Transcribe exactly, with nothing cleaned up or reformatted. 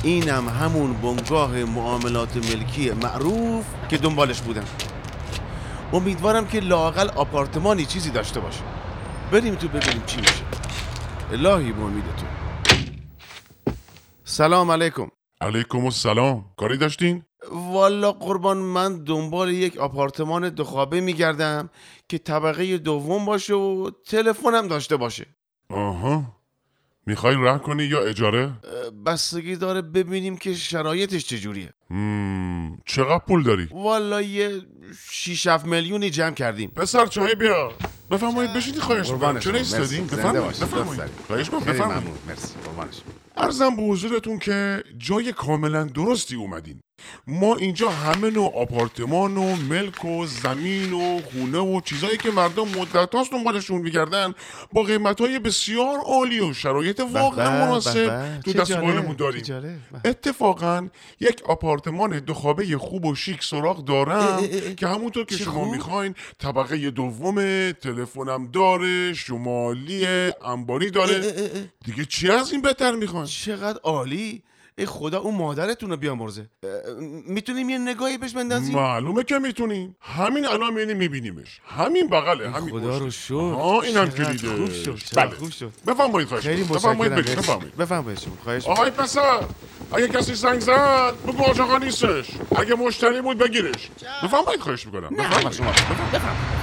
اینم همون بنگاه معاملات ملکی معروف که دنبالش بودم. امیدوارم که لااقل آپارتمانی چیزی داشته باشه. بریم تو ببینیم چی میشه. الهی به امید تو. سلام علیکم. علیکم السلام. کاری داشتین؟ والا قربان، من دنبال یک آپارتمان دو خوابه میگردم که طبقه دوم باشه و تلفنم داشته باشه. آها. میخوای راه کنی یا اجاره؟ بستگی داره ببینیم که شرایطش چجوریه. مم. چقدر پول داری؟ والا یه شیش هفت میلیونی جمع کردیم. پسر چای بیا. بفرمایید بشینید. خواهش می‌کنم. چرا ایستادین؟ بفرمایید. بفرمایید. خواهش می‌کنم. بفرمایید. مرسی. قربانش. عرضم به حضورتون که جای کاملا درستی اومدین. ما اینجا همه نوع آپارتمان و ملک و زمین و خونه و چیزایی که مردم مدت هاست دنبالشون میگردن با قیمت‌های بسیار عالی و شرایط واقعا مناسب تو دستمالمون داریم. اتفاقا یک آپارتمان دو خوابه خوب و شیک سراغ دارم که همونطور که شما میخواین طبقه دومه، تلفنم داره، شمالیه، انباری داره. دیگه چی از این بهتر میخواین؟ چقدر عالی. ای خدا اون مادرتون رو بیامرزه. میتونیم یه نگاهی بهش بندازیم؟ معلومه که میتونیم. همین الان میبینیم میبینیمش. همین بغله. همین خدا رو شکر. آها اینم کلیده. خوب شد. بله. خوب شد. بفرمایید. خواهش خیلی می‌کنم. بفرمایید متشکرم. بفرمایید. بفرمایید. خواهش آهای پسر، اگه کسی زنگ زد بگو آج آقا نیستش. اگه مشتری بود بگیرش. بفرمایید. خواهش می‌کنم. بفرمایید. بفرمایید.